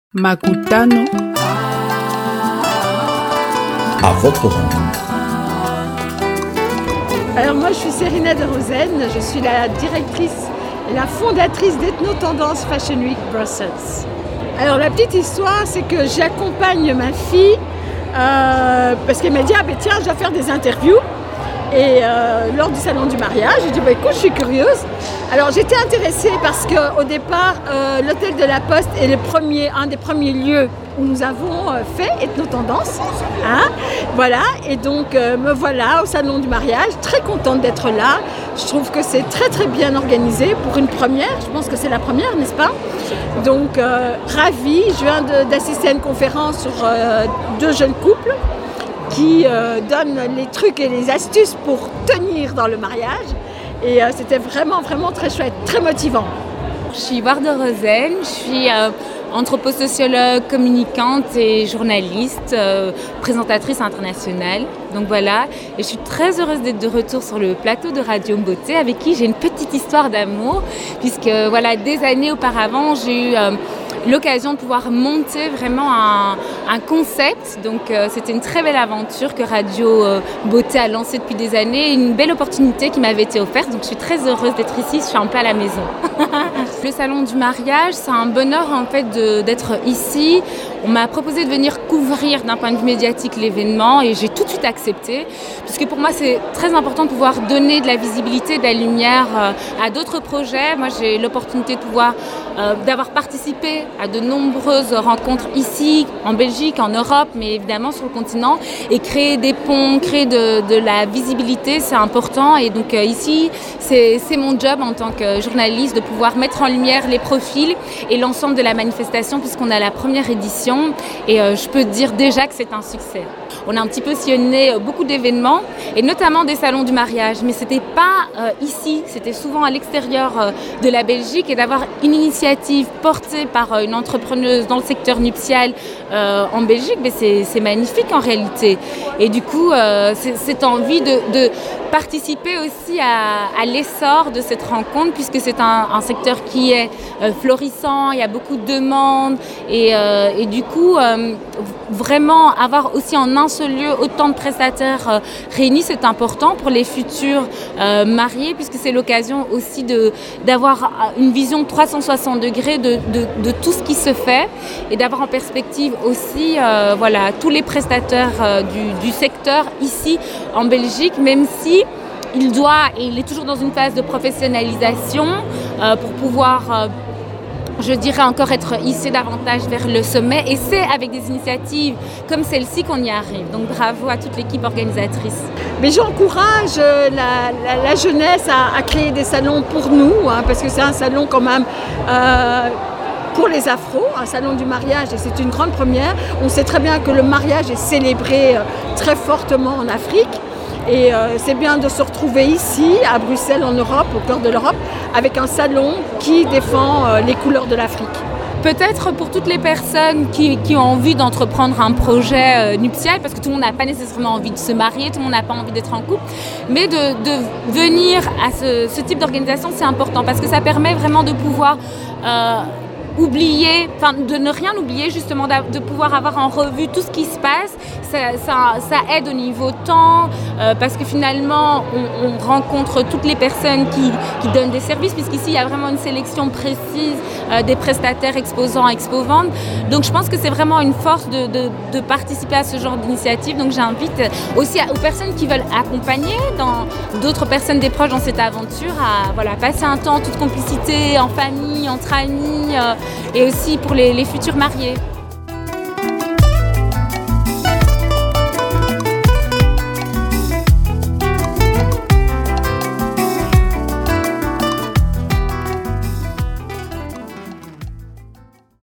Makutano. À votre rencontre. Alors moi je suis Serena de Rosen, je suis la directrice et la fondatrice d'Ethno-Tendance Fashion Week Brussels. Alors la petite histoire c'est que j'accompagne ma fille parce qu'elle m'a dit tiens je dois faire des interviews et lors du salon du mariage, j'ai dit écoute je suis curieuse. Alors j'étais intéressée parce qu'au départ l'hôtel de la Poste est un des premiers lieux où nous avons fait Ethno-Tendance. Voilà, et donc me voilà au salon du mariage, très contente d'être là. Je trouve que c'est très très bien organisé pour une première, je pense que c'est la première, n'est-ce pas? Donc ravie, je viens d'assister à une conférence sur deux jeunes couples qui donnent les trucs et les astuces pour tenir dans le mariage. Et c'était vraiment vraiment très chouette, très motivant. Je suis Warde Rosen, je suis anthroposociologue, communicante et journaliste, présentatrice internationale. Donc voilà, et je suis très heureuse d'être de retour sur le plateau de Radio Mboté avec qui j'ai une petite histoire d'amour, puisque voilà, des années auparavant, j'ai eu l'occasion de pouvoir monter vraiment un concept. Donc c'était une très belle aventure que Radio Beauté a lancée depuis des années, une belle opportunité qui m'avait été offerte. Donc je suis très heureuse d'être ici, je suis un peu à la maison. Le salon du mariage, c'est un bonheur en fait d'être ici. On m'a proposé de venir couvrir d'un point de vue médiatique l'événement et j'ai tout de suite accepté, puisque pour moi c'est très important de pouvoir donner de la visibilité, de la lumière à d'autres projets. Moi j'ai l'opportunité de pouvoir d'avoir participé à de nombreuses rencontres ici, en Belgique, en Europe, mais évidemment sur le continent, et créer des ponts, créer de la visibilité, c'est important. Et donc ici, c'est mon job en tant que journaliste de pouvoir mettre en lumière les profils et l'ensemble de la manifestation, puisqu'on a la première édition, et je peux dire déjà que c'est un succès. On a un petit peu sillonné beaucoup d'événements, et notamment des salons du mariage, mais c'était pas ici, c'était souvent à l'extérieur de la Belgique, et d'avoir une initiative portée par une entrepreneuse dans le secteur nuptial en Belgique, mais c'est magnifique en réalité. Et du coup, c'est envie de participer aussi à l'essor de cette rencontre, puisque c'est un secteur qui est florissant, il y a beaucoup de demandes, et du coup, vraiment avoir aussi en un seul lieu autant de prestataires réunis, c'est important pour les futurs mariés, puisque c'est l'occasion aussi d'avoir une vision 360 degrés de tout ce qui se fait, et d'avoir en perspective aussi tous les prestataires du secteur ici en Belgique, même si il est toujours dans une phase de professionnalisation pour pouvoir je dirais encore être hissé davantage vers le sommet, et c'est avec des initiatives comme celle-ci qu'on y arrive. Donc bravo à toute l'équipe organisatrice. Mais j'encourage la jeunesse à créer des salons pour nous, parce que c'est un salon quand même pour les afros, un salon du mariage, et c'est une grande première. On sait très bien que le mariage est célébré très fortement en Afrique. Et c'est bien de se retrouver ici, à Bruxelles, en Europe, au cœur de l'Europe, avec un salon qui défend les couleurs de l'Afrique. Peut-être pour toutes les personnes qui ont envie d'entreprendre un projet nuptial, parce que tout le monde n'a pas nécessairement envie de se marier, tout le monde n'a pas envie d'être en couple, mais de venir à ce type d'organisation, c'est important, parce que ça permet vraiment de pouvoir de ne rien oublier, justement, de pouvoir avoir en revue tout ce qui se passe. Ça aide au niveau temps, parce que finalement on rencontre toutes les personnes qui donnent des services, puisqu'ici il y a vraiment une sélection précise des prestataires exposants, expo-ventes. Donc je pense que c'est vraiment une force de participer à ce genre d'initiative. Donc j'invite aussi aux personnes qui veulent accompagner d'autres personnes, des proches dans cette aventure, à passer un temps en toute complicité, en famille, entre amis, et aussi pour les futurs mariés.